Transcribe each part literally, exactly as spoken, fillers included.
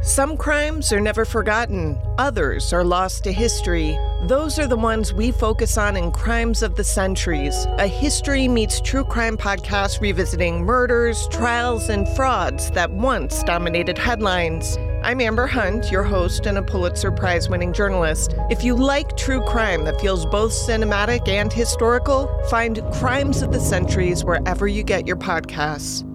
Some crimes are never forgotten, others are lost to history. Those are the ones we focus on in Crimes of the Centuries, a history meets true crime podcast revisiting murders, trials, and frauds that once dominated headlines. I'm Amber Hunt, your host and a Pulitzer Prize-winning journalist. If you like true crime that feels both cinematic and historical, find Crimes of the Centuries wherever you get your podcasts.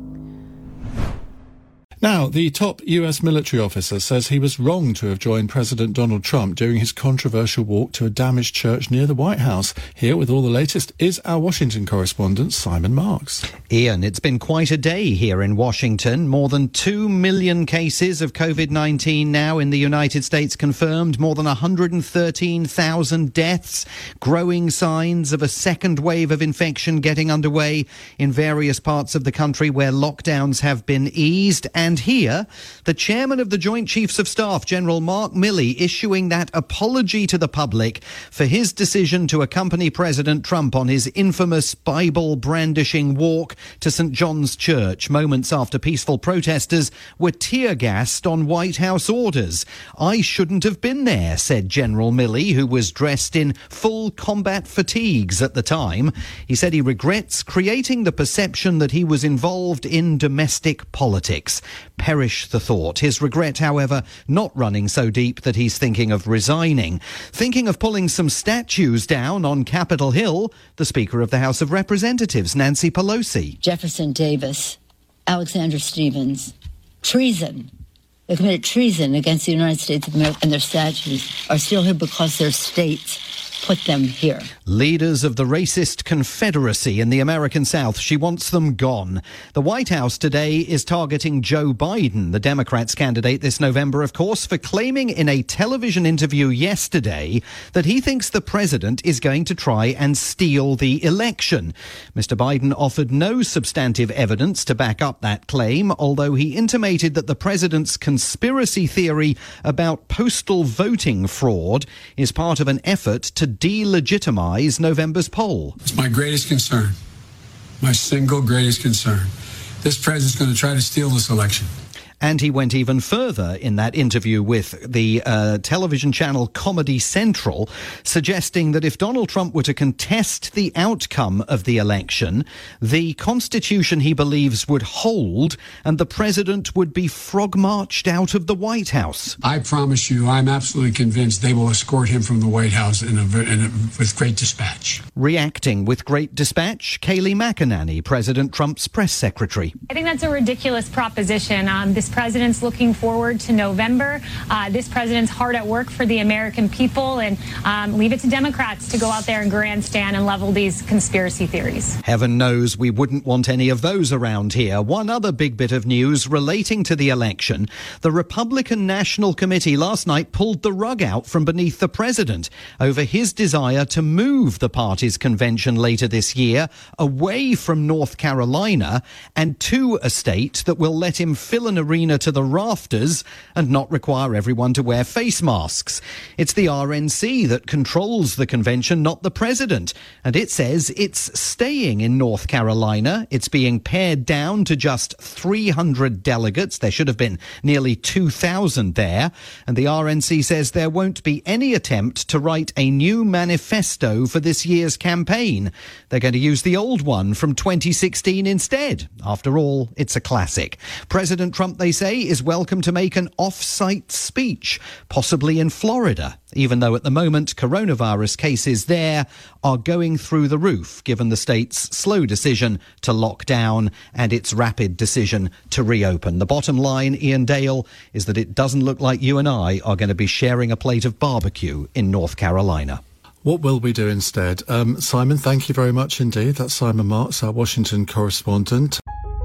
Now, the top U S military officer says he was wrong to have joined President Donald Trump during his controversial walk to a damaged church near the White House. Here with all the latest is our Washington correspondent, Simon Marks. Ian, it's been quite a day here in Washington. More than two million cases of covid nineteen now in the United States confirmed, more than one hundred thirteen thousand deaths, growing signs of a second wave of infection getting underway in various parts of the country where lockdowns have been eased. And And here, the chairman of the Joint Chiefs of Staff, General Mark Milley, issuing that apology to the public for his decision to accompany President Trump on his infamous Bible-brandishing walk to Saint John's Church, moments after peaceful protesters were tear-gassed on White House orders. "I shouldn't have been there," said General Milley, who was dressed in full combat fatigues at the time. He said he regrets creating the perception that he was involved in domestic politics. Perish the thought. His regret, however, not running so deep that he's thinking of resigning. Thinking of pulling some statues down on Capitol Hill, the Speaker of the House of Representatives, Nancy Pelosi. Jefferson Davis, Alexander Stevens, treason. They committed treason against the United States of America, and their statues are still here because their states put them here. Leaders of the racist Confederacy in the American South, she wants them gone. The White House today is targeting Joe Biden, the Democrats' candidate this November, of course, for claiming in a television interview yesterday that he thinks the president is going to try and steal the election. Mister Biden offered no substantive evidence to back up that claim, although he intimated that the president's conspiracy theory about postal voting fraud is part of an effort to delegitimize November's poll. It's my greatest concern, my single greatest concern. This president's going to try to steal this election. And he went even further in that interview with the uh, television channel Comedy Central, suggesting that if Donald Trump were to contest the outcome of the election, the Constitution, he believes, would hold and the president would be frog-marched out of the White House. I promise you, I'm absolutely convinced they will escort him from the White House in a, in a, with great dispatch. Reacting with great dispatch, Kayleigh McEnany, President Trump's press secretary. I think that's a ridiculous proposition. Um, this president's looking forward to November. Uh, this president's hard at work for the American people, and um, leave it to Democrats to go out there and grandstand and level these conspiracy theories. Heaven knows we wouldn't want any of those around here. One other big bit of news relating to the election. The Republican National Committee last night pulled the rug out from beneath the president over his desire to move the party's convention later this year away from North Carolina and to a state that will let him fill an arena to the rafters and not require everyone to wear face masks. It's the R N C that controls the convention, not the president. And it says it's staying in North Carolina. It's being pared down to just three hundred delegates. There should have been nearly two thousand there. And the R N C says there won't be any attempt to write a new manifesto for this year's campaign. They're going to use the old one from twenty sixteen instead. After all, it's a classic. President Trump, they say, is welcome to make an off-site speech, possibly in Florida, even though at the moment coronavirus cases there are going through the roof, given the state's slow decision to lock down and its rapid decision to reopen. The bottom line, Ian Dale, is that it doesn't look like you and I are going to be sharing a plate of barbecue in North Carolina. What will we do instead? Um, Simon, thank you very much indeed. That's Simon Marks, our Washington correspondent.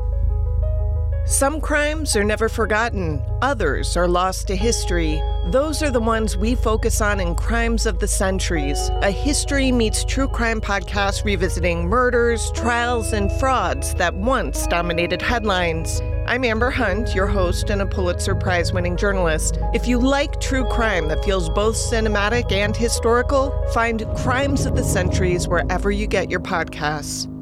Some crimes are never forgotten, others are lost to history. Those are the ones we focus on in Crimes of the Centuries, a history meets true crime podcast revisiting murders, trials, and frauds that once dominated headlines. I'm Amber Hunt, your host and a Pulitzer Prize-winning journalist. If you like true crime that feels both cinematic and historical, find Crimes of the Centuries wherever you get your podcasts.